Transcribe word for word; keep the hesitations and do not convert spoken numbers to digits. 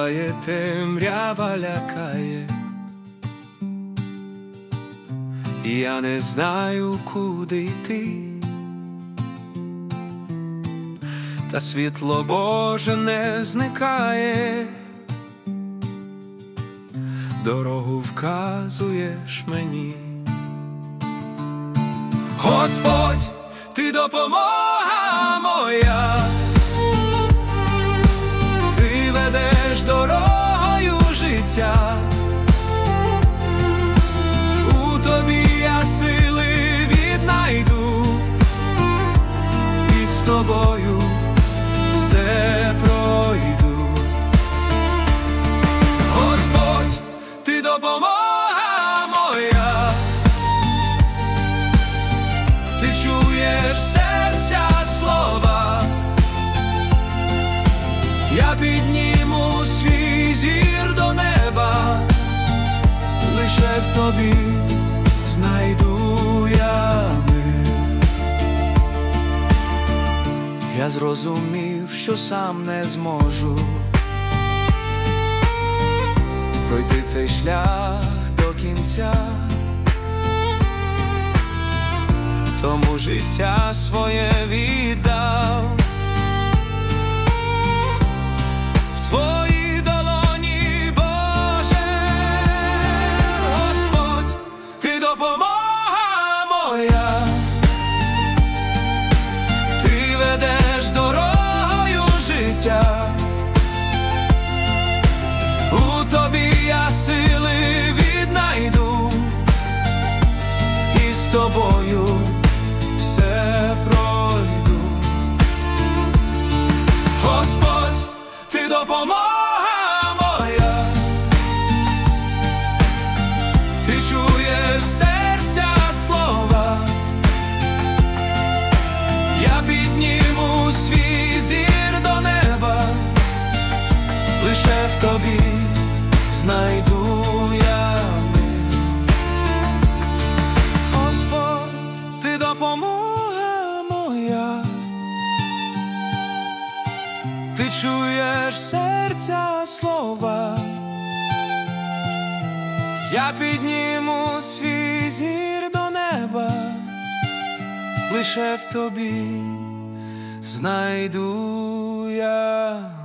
Наступає темрява, лякає, я не знаю, куди йти, та світло Боже не зникає, дорогу вказуєш мені. Господь, ти допомога моя, ти ведеш дорогою життя, у тобі я сили віднайду, і з тобою все пройду. Господь, ти допомога моя, ти чуєш серця слова, я підніму свій зір до неба, лише в тобі знайду я мир. Я зрозумів, що сам не зможу пройти цей шлях до кінця, тому життя своє віддав. В твоїй долоні, Боже, Господь, ти допомога моя, ти ведеш дорогою життя, у тобі я сили віднайду, і з тобою все пройду. Господь, ти допомога моя, ти чуєш серця слова, я підніму свій зір до неба, лише в тобі знайду я мир. Господь, ти допомога моя, ти чуєш серця слова, я підніму свій зір до неба, лише в тобі знайду я